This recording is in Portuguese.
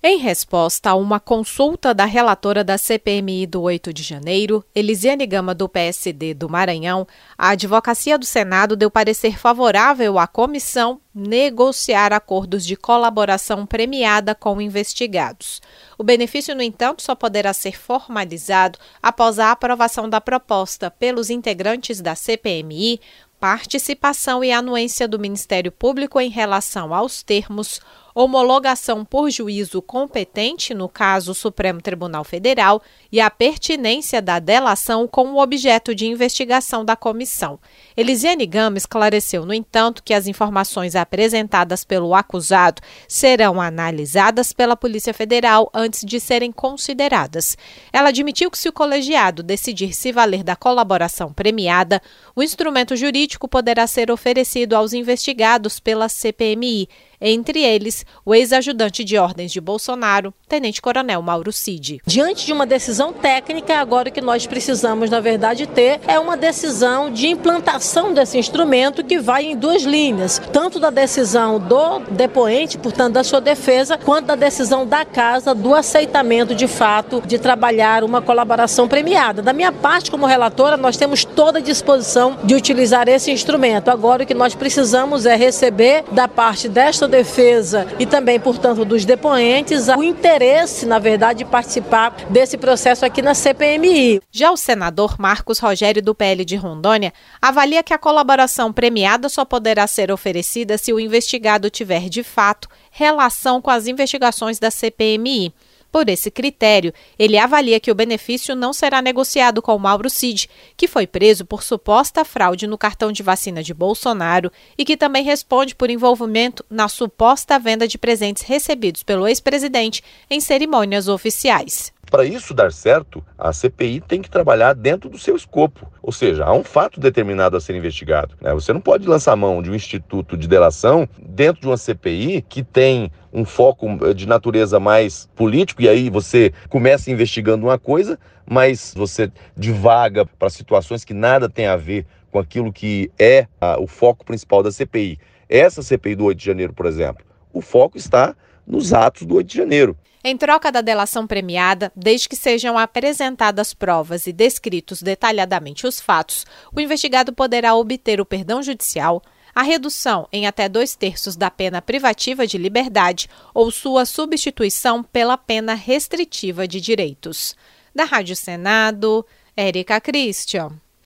Em resposta a uma consulta da relatora da CPMI do 8 de janeiro, Elisiane Gama, do PSD do Maranhão, a Advocacia do Senado deu parecer favorável à comissão negociar acordos de colaboração premiada com investigados. O benefício, no entanto, só poderá ser formalizado após a aprovação da proposta pelos integrantes da CPMI, participação e anuência do Ministério Público em relação aos termos, homologação por juízo competente, no caso o Supremo Tribunal Federal, e a pertinência da delação com o objeto de investigação da comissão. Elisiane Gama esclareceu, no entanto, que as informações apresentadas pelo acusado serão analisadas pela Polícia Federal antes de serem consideradas. Ela admitiu que, se o colegiado decidir se valer da colaboração premiada, o instrumento jurídico poderá ser oferecido aos investigados pela CPMI, entre eles o ex-ajudante de ordens de Bolsonaro, Tenente-Coronel Mauro Cid. Diante de uma decisão técnica, agora o que nós precisamos, na verdade, ter é uma decisão de implantação desse instrumento que vai em duas linhas, tanto da decisão do depoente, portanto, da sua defesa, quanto da decisão da casa do aceitamento, de fato, de trabalhar uma colaboração premiada. Da minha parte, como relatora, nós temos toda a disposição de utilizar esse instrumento. Agora o que nós precisamos é receber da parte desta defesa e também, portanto, dos depoentes, o interesse, na verdade, de participar desse processo aqui na CPMI. Já o senador Marcos Rogério, do PL de Rondônia, avalia que a colaboração premiada só poderá ser oferecida se o investigado tiver, de fato, relação com as investigações da CPMI. Por esse critério, ele avalia que o benefício não será negociado com Mauro Cid, que foi preso por suposta fraude no cartão de vacina de Bolsonaro e que também responde por envolvimento na suposta venda de presentes recebidos pelo ex-presidente em cerimônias oficiais. Para isso dar certo, a CPI tem que trabalhar dentro do seu escopo, ou seja, há um fato determinado a ser investigado. Você não pode lançar mão de um instituto de delação dentro de uma CPI que tem um foco de natureza mais político, e aí você começa investigando uma coisa, mas você divaga para situações que nada tem a ver com aquilo que é o foco principal da CPI. Essa CPI do 8 de janeiro, por exemplo, o foco está nos atos do 8 de janeiro. Em troca da delação premiada, desde que sejam apresentadas provas e descritos detalhadamente os fatos, o investigado poderá obter o perdão judicial, a redução em até 2/3 da pena privativa de liberdade ou sua substituição pela pena restritiva de direitos. Da Rádio Senado, Érica Christian.